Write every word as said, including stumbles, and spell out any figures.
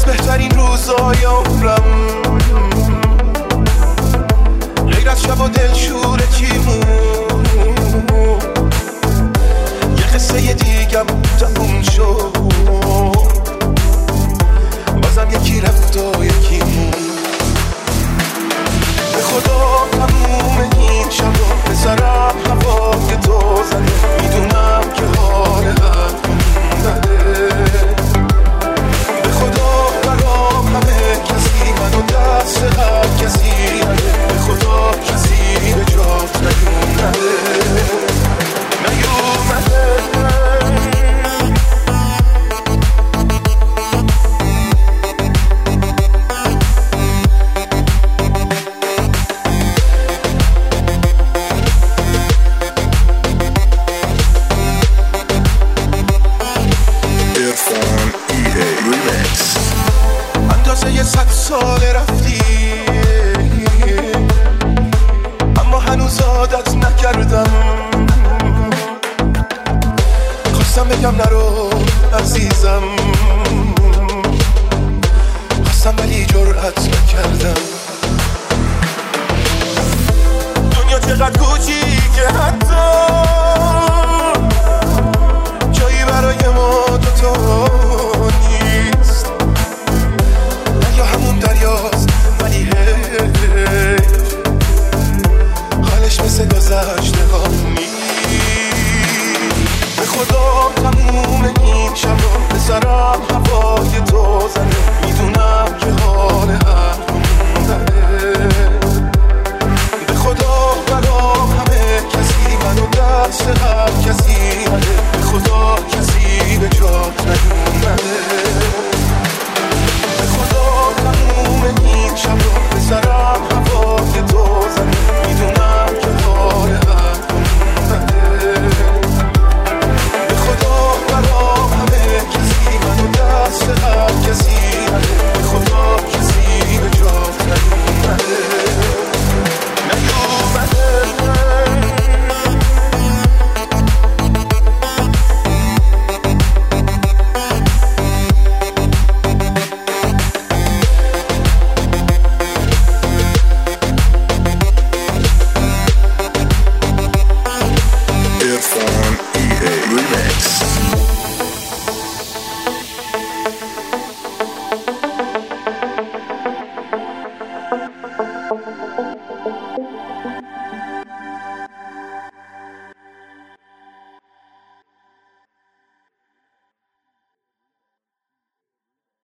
بهترین روزای عمرم، غیر از شب و دلشور تیمون یه قصه دیگم تموم شد، بازم یکی رفت و یکی مون. به خدا تموم این شب و بذارم هوای تو زده، میدونم که حال هم بده. به خدا برام همه کسی منو دست هر کسی نده، به خدا کسی به جات نیومده نیومده. یه صد سال رفتی اما هنوز عادت نکردم، خواستم بگم نرو عزیزم، خواستم ولی جرأت نکردم. دنیا چقدر کوچیکه حتی جایی برای ما دوتا نیست، یا همون دریاست ولی حیف حالش مثل گذشته ها نیست. به خدا تموم این شب رو بذارم هوای تو زده، میدونم که حال همون بده. به خدا برام همه کسی منو دست هر کسی نده، به خدا کسی به جات نیومده.